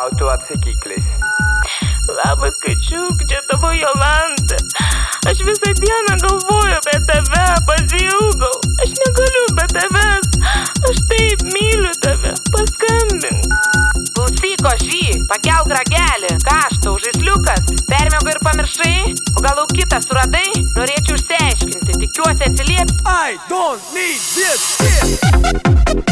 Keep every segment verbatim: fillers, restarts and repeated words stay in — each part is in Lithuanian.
autoatsakiklis. Labas, kačiuk, čia tavo Jolanta. Aš visą dieną galvoju apie tave, pasiilgau. Aš negaliu be tavęs. Aš taip myliu tave. Paskambink. Klausyk, ožy, pakelk ragelį. Ką aš tau, žaisliukas? Permiego ir pamiršai? O gal kitą suradai? Norėčiau išsiaiškinti. Tikiuosi atsilieps. I don't need this shit.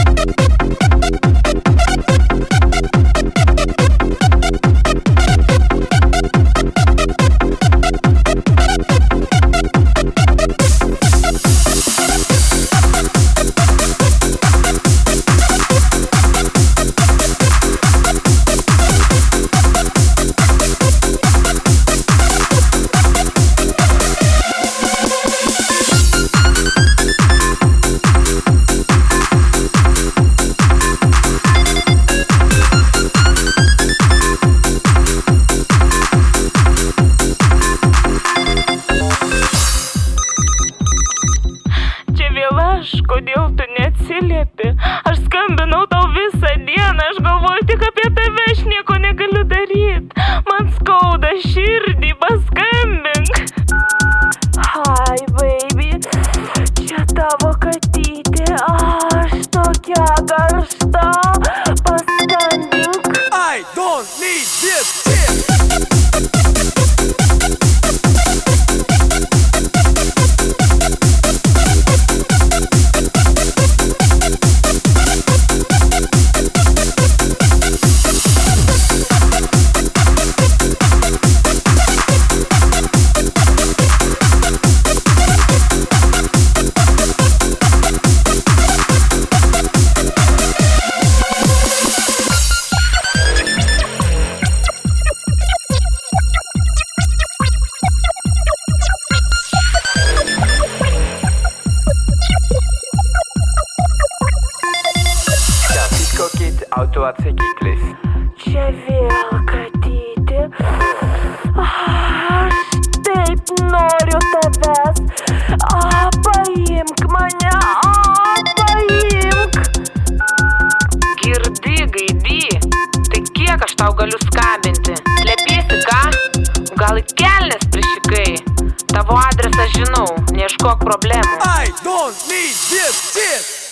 Kodėl tu neatsiliepi? Aš skambinau tau visą dieną, aš galvoju tik apie tave, aš nieko negaliu daryti. Man skauda širdį, paskambink. Hi, baby, čia tavo katytė, aš tokia karšta, paskambink. I don't need this shit. Autoatsakiklis. Čia vėl katytė. Aš taip noriu tavęs. A, paimk mane, a, paimk. Girdi, gaidi. Tai kiek aš tau galiu skambinti? Slepiesi, ką? Gal į kelnes prišikai? Tavo adresą žinau, neieškok problemų. I don't need this shit.